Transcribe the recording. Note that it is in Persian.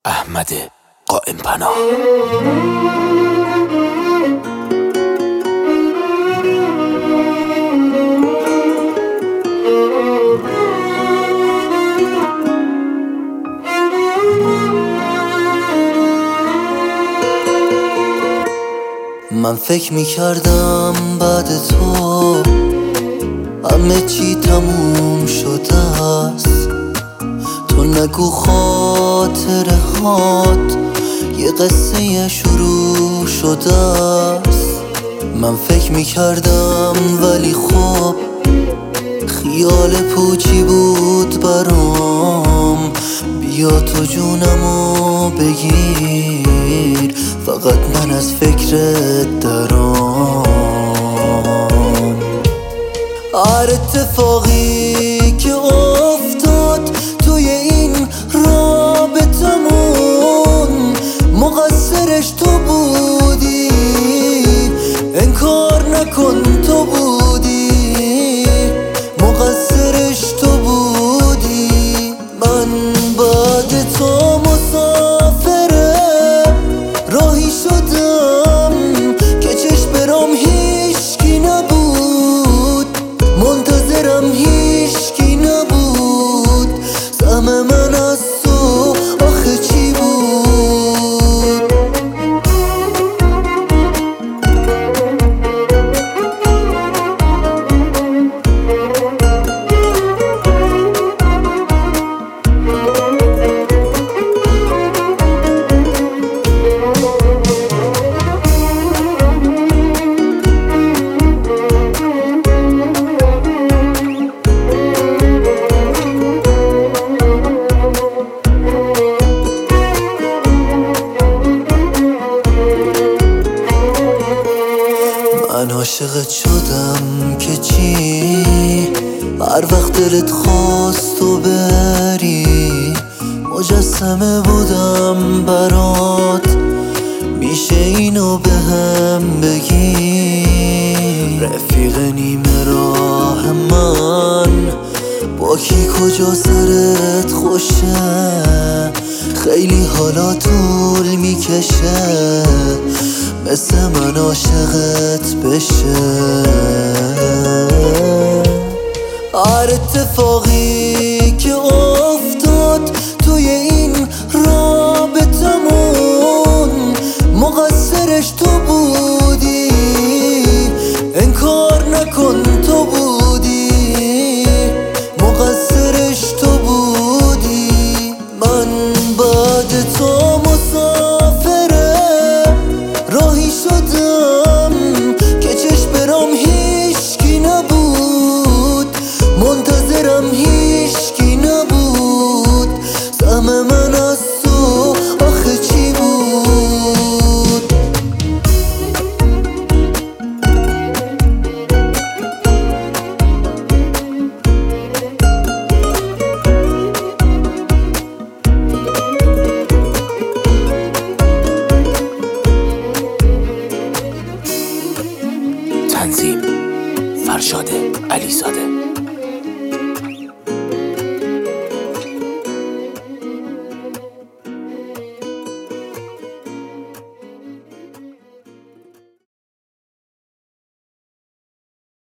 احمد قائم پناه. من فکر میکردم بعد تو همه چی تموم شده است. تو نگو خاطره هات یه قصه شروع شده است. من فکر میکردم ولی خب خیال پوچی بود برام. بیا تو جونمو بگیر، فقط من از فکرت درام. هر اتفاقی که افتاد توی این رابطمون مقصرش تو بودی، انکار نکن تو بودی، مقصرش تو بودی. من بعد تو مسافره راهی شدم که چشم برام هیچکی نبود، منتظرم هیچکی نبود. سهم من از تو آخه چی بود؟ من عاشقت شدم که چی؟ هر وقت دلت خواست تو بری مجسمه بودم برات. میشه اینو به هم بگی؟ رفیق نیمه راه من با کی کجا سرت خوشه؟ خیلی حالا طول میکشه مثل من عاشقت بشه. هر اتفاقی که افتاد توی این